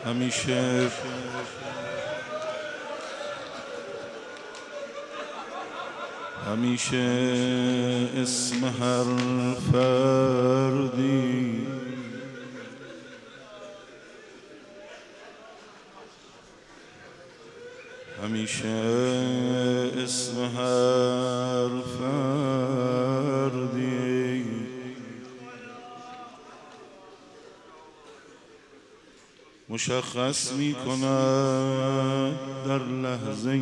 همیشه اسم هر فردی همیشه اسم هر فردی مشخص می کند در لحظه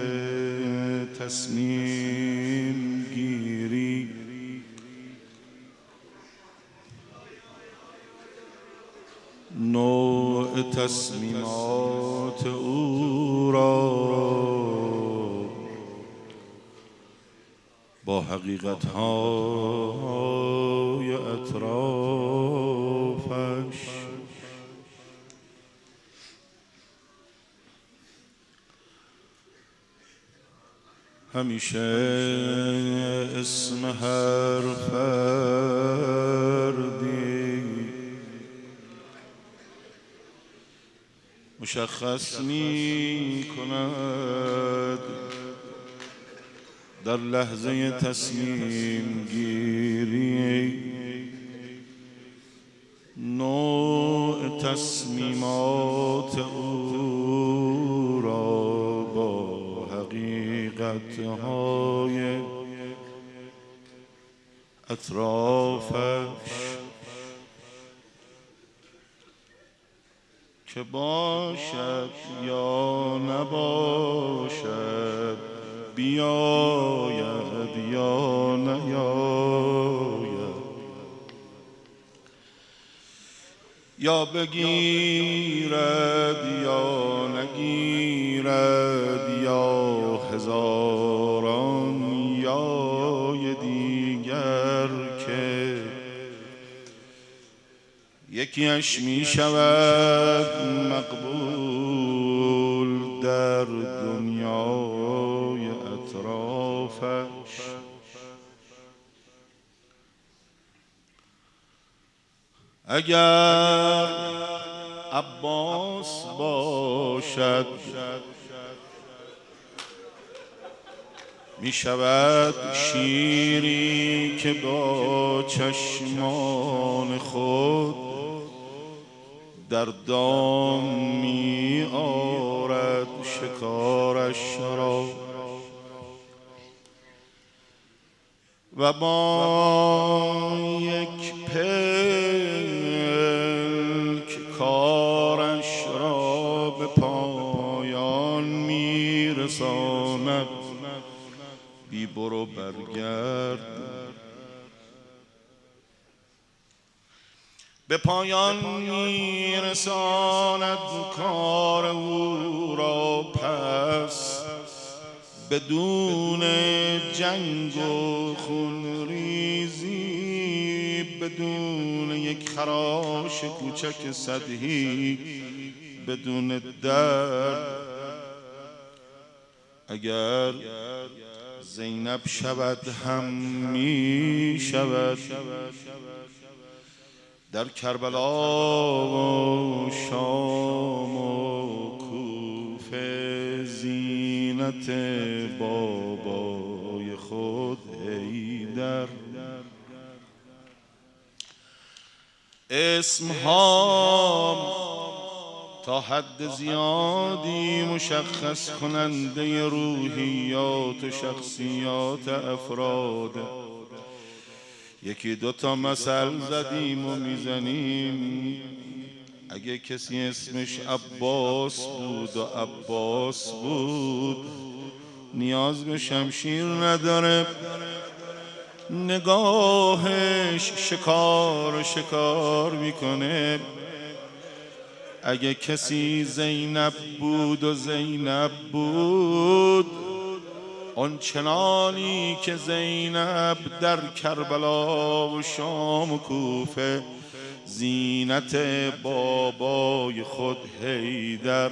تصمیم گیری نوع تصمیمات او را با حقیقت‌های اطرافش همیشه اسم هر فردی مشخص می کند در لحظه تصمیم گیری نوع تصمیمات او را با حقیقت‌های اطرافش که باشد یا نباشد بیاید یا نیاید یا بگیرد یا نگیرد یا هزاران یای دیگر که یکیش می شود مقبول در دنیای اطرافش اگر عباس باشد می شود شیری که با چشمان خود در دام می آرد شکارش را و با یک پلک کارش را به پایان می رساند بی برو برگرد به پایان می رساند کار او را پس بدون جنگ و خونریزی بدون یک خراش کوچک صدهی بدون درد اگر زینب شود هم می شود در کربلا و شام و کوفه زینت بابای خود حیدر اسمها تا حد زیادی مشخص کننده روحیات و شخصیات افراد یکی دوتا مثل زدیم و میزنیم اگه کسی اسمش عباس بود و عباس بود نیاز به شمشیر نداره نگاهش شکار میکنه اگه کسی زینب بود و زینب بود آن چنانی که زینب در کربلا و شام و کوفه زینت بابای خود حیدر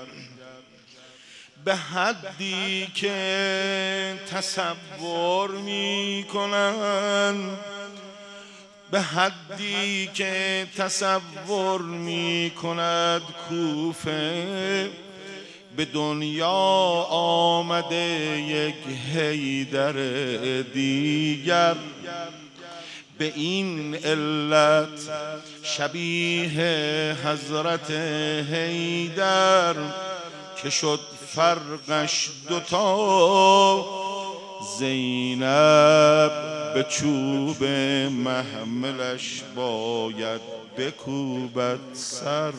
به حدی که تصور میکنن به حدی که تصور می کند کوفه به دنیا آمده یک حیدر دیگر. به این علت شبیه حضرت حیدر که شد فرقش دوتا، زینب به چوب محملش باید بکوبد سر.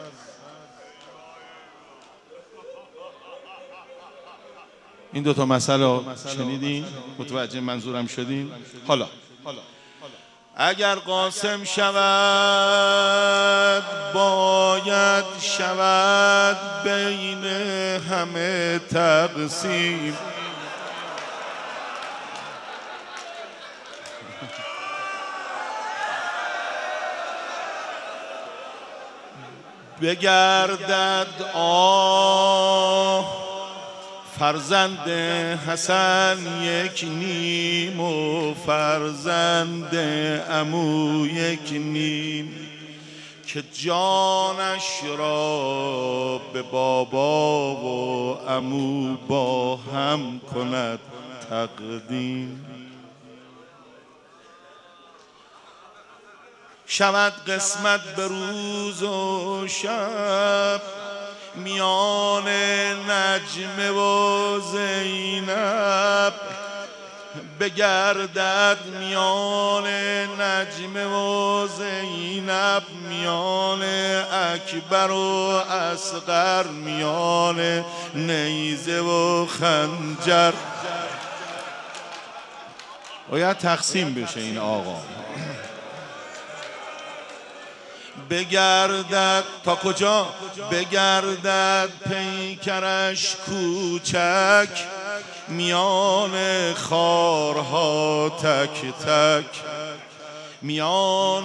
این دوتا مسئله شنیدین؟ متوجه منظورم شدین؟ حالا اگر قاسم شود باید شود بین همه تقسیم. بگردد فرزند حسن یک نیم و فرزند عمو یک نیم، که جانش را به بابا و عمو با هم کند تقدیم. شود قسمت به روز و شب میان نجمه و زینب، بگردد میان نجمه و زینب، میان اکبر و اصغر، میان نیزه و خنجر. باید تقسیم بشه این آقا. بگردد تا کجا؟ بگردد پیکرش کوچک، میان خارها تک تک، میان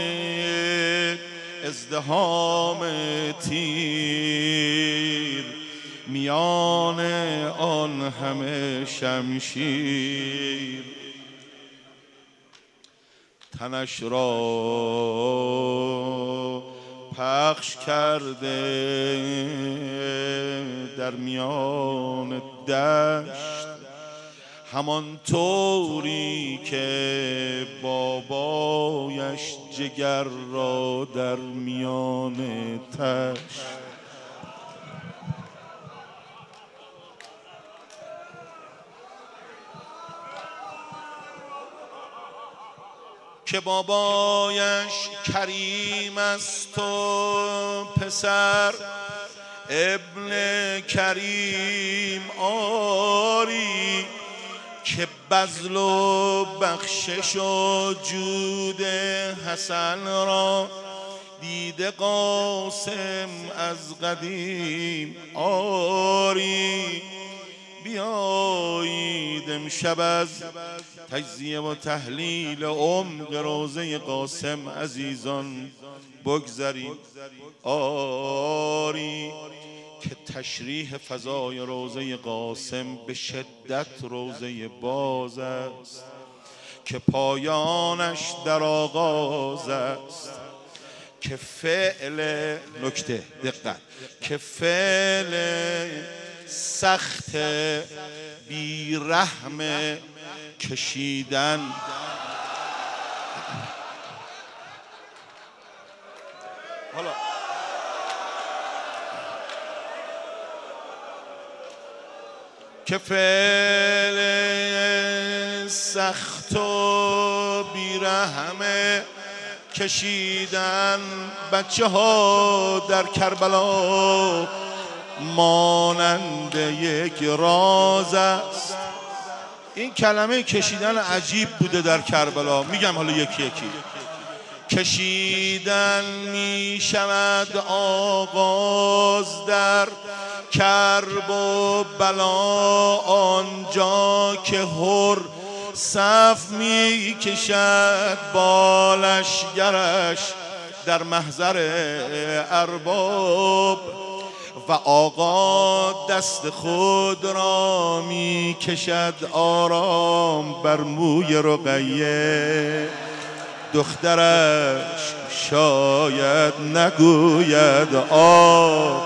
ازدحام تیر، میان آن همه شمشیر. تنش را پخش کرده در میان دشت، همان طوری که بابایش جگر را در میان تشت. که بابایش کریم است و پسر ابن کریم آری، که بذل و بخشش و جود حسن را دیده قاسم از قدیم آری. بیایید امشب از تجزیه و تحلیل عمق روضه قاسم عزیزان بگذریم. آری که تشریح فضای روضه قاسم به شدت روضه باز است، که پایانش در آغاز است، که فعل نکته دقت، که فعل سخت بیرحم کشیدن حالا که فعل سخت و بیرحم کشیدن بچه ها در کربلا مانند یک راز است. این کلمه کشیدن عجیب بوده در کربلا. میگم حالا یکی یکی. کشیدن می شود آغاز در کرب و بلا، آنجا که هر صف می کشد بالشگرش در محضر ارباب، و آقا دست خود را می کشد آرام بر موی رقیه. دخترش شاید نگوید آب.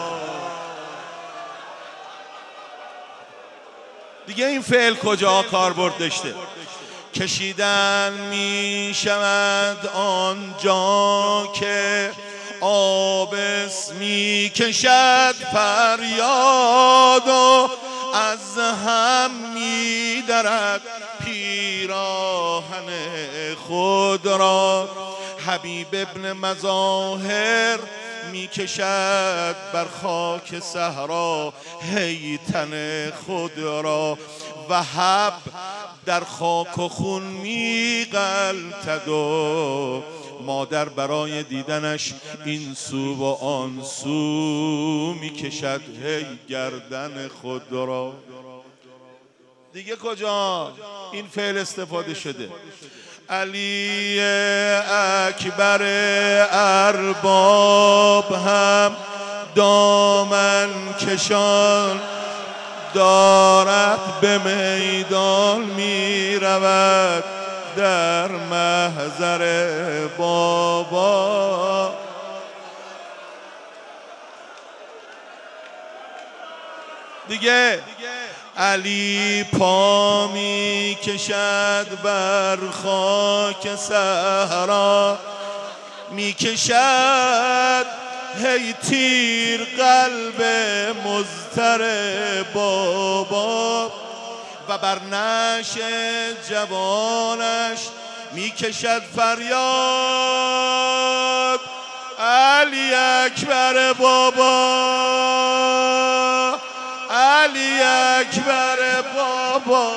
دیگه این فعل کجا کاربرد داشته؟ کشیدن می شود آنجا که آبس می کشد فریاد و از هم می درد پیراهن خود را. حبیب ابن مظاهر می کشد بر خاک صحرا هی تن خود را. وهب در خاک و خون می غلطد و مادر برای دیدنش این سو و آن سو می کشد هی گردن خود را. دیگه کجا این فعل استفاده شده؟ علی اکبر ارباب هم دامن کشان دارد به میدان می رود در محضر بابا. دیگه علی پا می کشد بر خاک صحرا می کشد هی تیر قلب مضطرب بابا. و بر نعش جوانش می کشد فریاد علی اکبر بابا، علی اکبر بابا.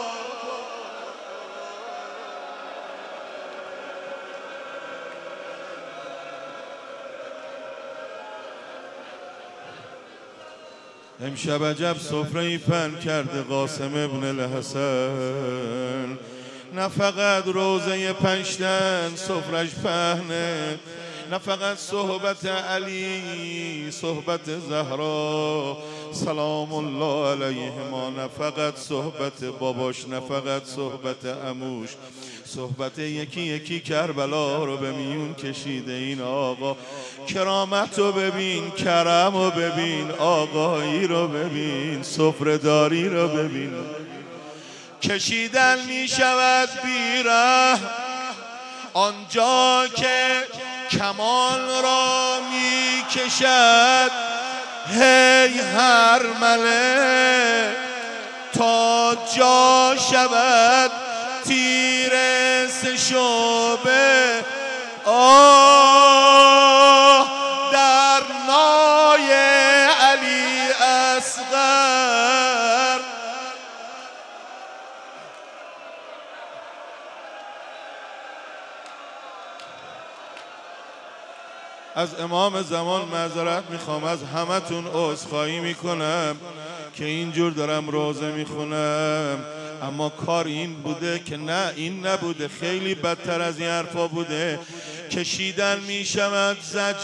امشب عجب سفره‌ای پهن کرده قاسم ابن الحسن. نه فقط روزه پنجتن سفرش پهنه، نه فقط صحبت علی، صحبت زهرا سلام الله علیهما، نه فقط صحبت باباش، نه فقط صحبت عموش، صحبت یکی یکی کربلا رو به میون کشیده. این آقا کرامت رو ببین، کرم رو ببین، آقایی رو ببین، سفره‌داری رو ببین. کشیدن می شود بیره آنجا که کمال را می کشد هی هر ملک تا جا شود تیر سه شعبه. آه در نای علی اصغر. از امام زمان معذرت میخوام، از همتون عذرخواهی میکنم که اینجور دارم روزه میخونم، اما کار این بوده که نه این نبوده، خیلی بدتر از این حرفا بوده. کشیدن میشود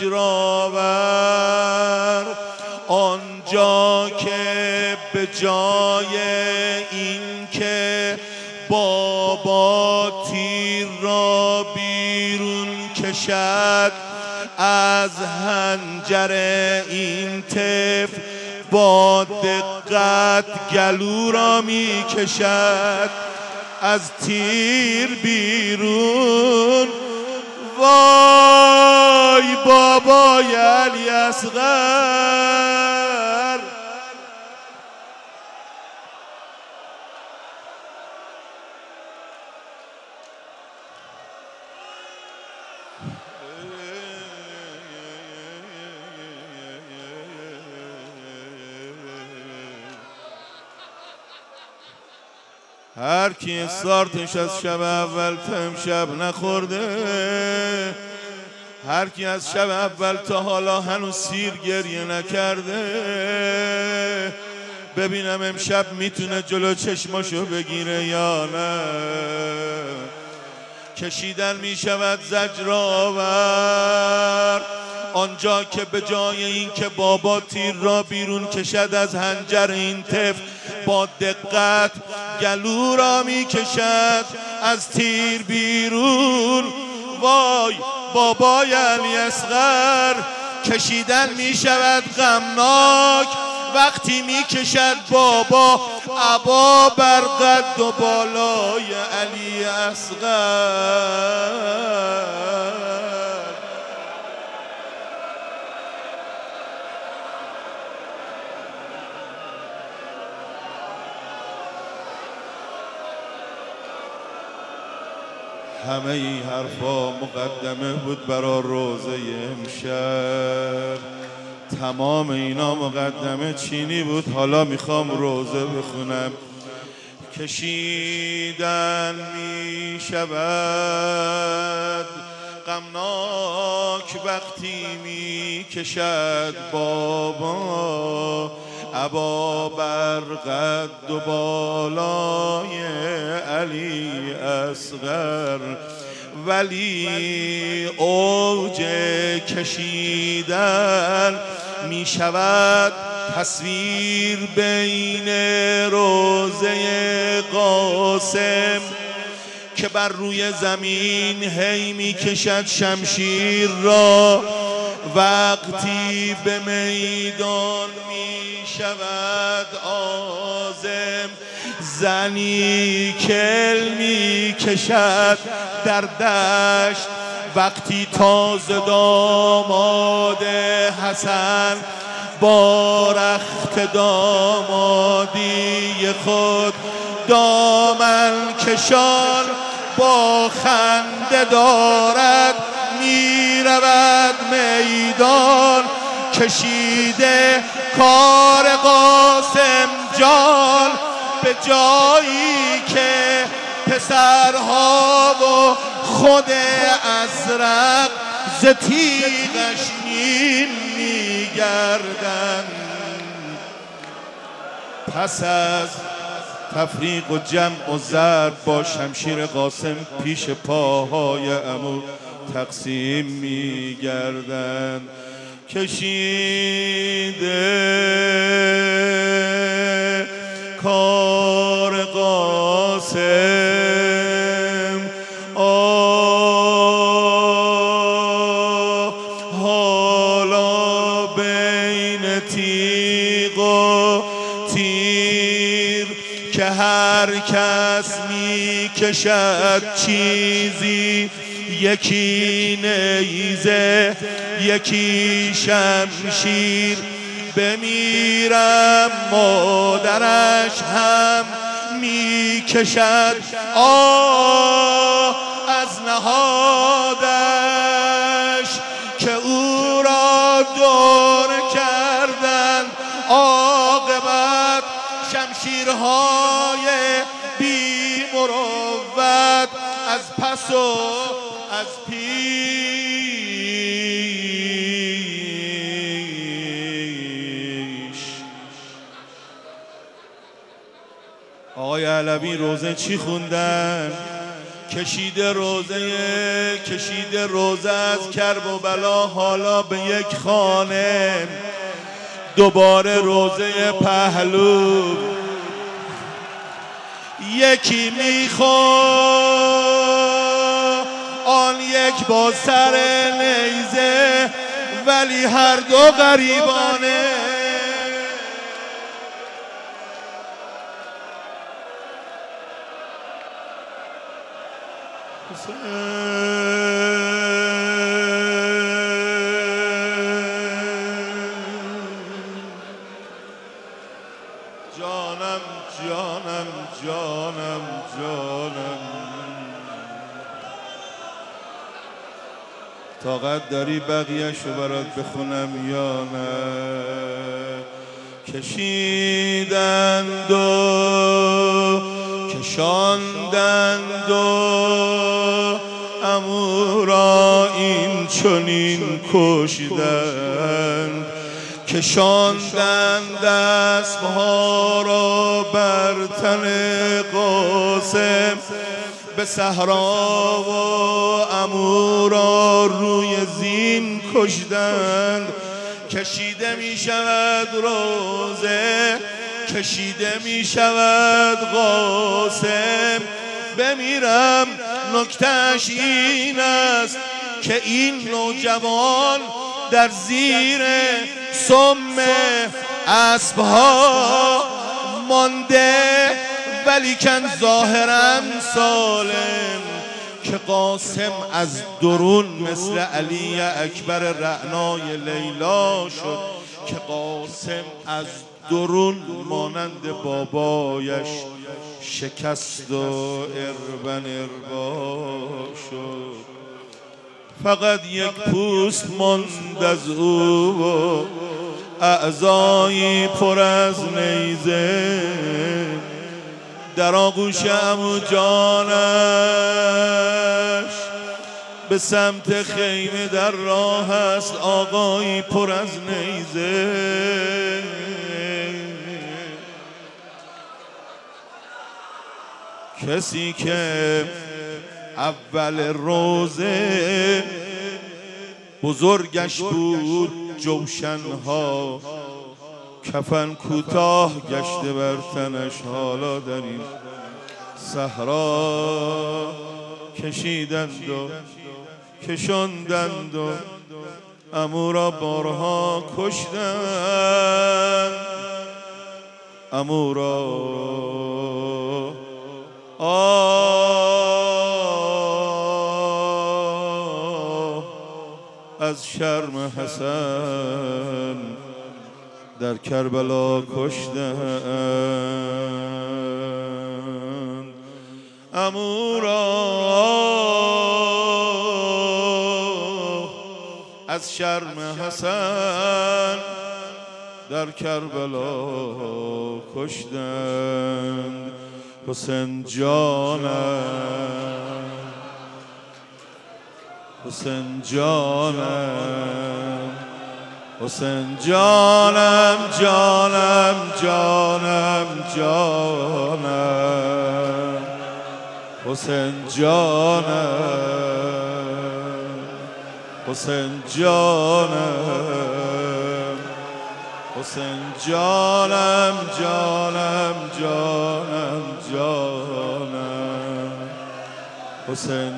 زجرآور آنجا که به جای این که بابا تیر را بیرون کشد از حنجر این طفل با دقت گلو را می کشد از تیر بیرون. وای بابای علی اصغر. هر کی استارتش از شب اول تا امشب نخورده، هر کی از شب اول تا حالا هنوز سیر گریه نکرده، ببینم امشب میتونه جلو چشماشو بگیره یا نه. کشیدن میشود زجرآور آنجا که به جای این که بابا تیر را بیرون کشد از حنجر این طفل با دقت گلو را می کشد از تیر بیرون. وای بابای علی اصغر، کشیدن می شود غمناک وقتی می کشد بابا عبا بر قد و بالای علی اصغر. همه این حرفا مقدمه بود برا روزه امشب، تمام اینا مقدمه چینی بود. حالا میخوام روزه بخونم. کشیدن میشود غمناک وقتی میکشد بابا عبا بر قد و بالای علی اصغر، ولی اوج کشیدن می شود تصویر بین روضه قاسم که بر روی زمین هی می کشد شمشیر را، وقتی به میدان می شود عازم زنی کل می کشد در دشت، وقتی تازه داماد حسن با رخت دامادی خود دامن کشان با خنده دارد می رود میدان، کشیده کار قاسم جان به جایی که پسرها و خود ازرق ز تیغش میگردن. پس از تفریق و جمع و ضرب با شمشیر قاسم پیش پاهای عمو تقسیم میگردن. کشیده کار قاسم حالا بین تیغ و تیر که هر کس می کشد چیزی، یکی نیزه یکی شمشیر، بمیرم مادرش هم می کشد از نهادش که او را دور کردن عاقبت شمشیرهای بی مروت از پس و از پیش. آقای علوی روزه چی خوندن؟ کشیده روزه از کرب و بلا حالا به یک خانه، دوباره روزه پهلو یکی میخواد آن یک با سر نیزه، ولی هر دو غریبانه. جانم جانم جانم جانم، طاقت داری بقیه‌شو برات بخونم یا نه؟ کشیدند و کشاندند و عمو را این چنین کشیدند، کشاندند اسبها را بر تن قاسم به صحرا و عمو را روی زین کشیدند. کشیده می شود روزه، کشیده می شود قاسم، بمیرم. نکتهش این است که این نوجوان در زیر سم اسبها مانده، ولیکن ظاهرا سالم. که قاسم از درون مثل علی اکبر رعنای لیلا شد، که قاسم از درون مانند بابایش شکست و اربن اربا شد. فقط یک پوست ماند از او و اعضایی پر از نیزه. در آغوش عمو جانش به سمت خیمه در راه است آقایی پر از نیزه. کسی که اول روزه بزرگش بود جوشنها، کفن کوتاه گشته بر تنش، حالا در این صحرا کشیدند و کشاندند و عمو را بارها کشتند. عمو را از شرم حسن در کربلا کشتند. عمو را از شرم حسن در کربلا کشتند. حسین جانم، حسین جانم، حسین جانم، جانم جانم جانم، حسین جانم، حسین جانم، حسین جانم، جانم جانم جانم، حسین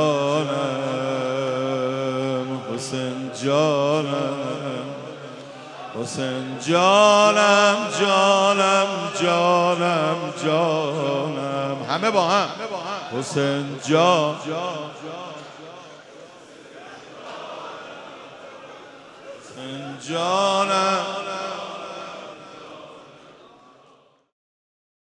جانم، حسین جانم، حسین جانم، جانم جانم جانم. همه با هم. حسین جان، حسین جانم.